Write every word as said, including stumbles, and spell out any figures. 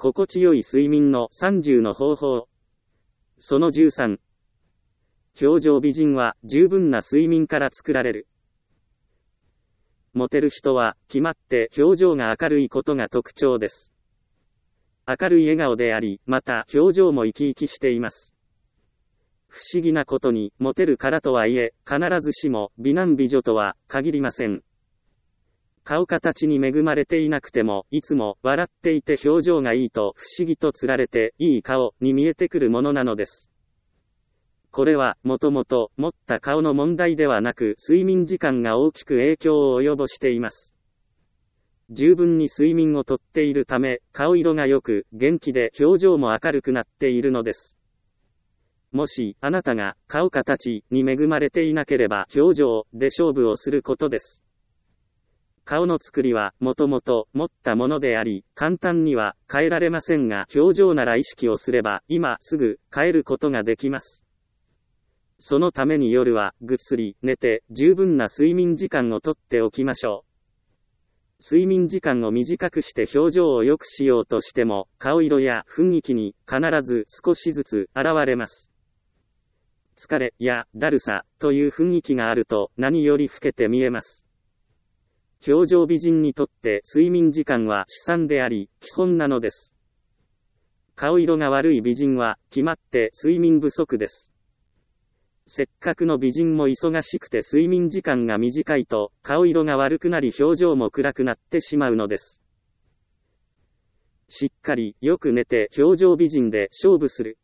心地よい睡眠のさんじゅうの方法。そのじゅうさん。表情美人は十分な睡眠から作られる。モテる人は決まって表情が明るいことが特徴です。明るい笑顔であり、また表情も生き生きしています。不思議なことに、モテるからとはいえ、必ずしも美男美女とは限りません。顔形に恵まれていなくても、いつも笑っていて表情がいいと不思議とつられて、いい顔に見えてくるものなのです。これは、もともと持った顔の問題ではなく、睡眠時間が大きく影響を及ぼしています。十分に睡眠をとっているため、顔色が良く、元気で表情も明るくなっているのです。もし、あなたが顔形に恵まれていなければ、表情で勝負をすることです。顔の作りは、もともと持ったものであり、簡単には変えられませんが、表情なら意識をすれば、今すぐ変えることができます。そのために夜はぐっすり寝て十分な睡眠時間をとっておきましょう。睡眠時間を短くして表情を良くしようとしても、顔色や雰囲気に必ず少しずつ現れます。疲れやだるさという雰囲気があると何より老けて見えます。表情美人にとって睡眠時間は資産であり、基本なのです。顔色が悪い美人は決まって睡眠不足です。せっかくの美人も忙しくて睡眠時間が短いと、顔色が悪くなり表情も暗くなってしまうのです。しっかりよく寝て表情美人で勝負する。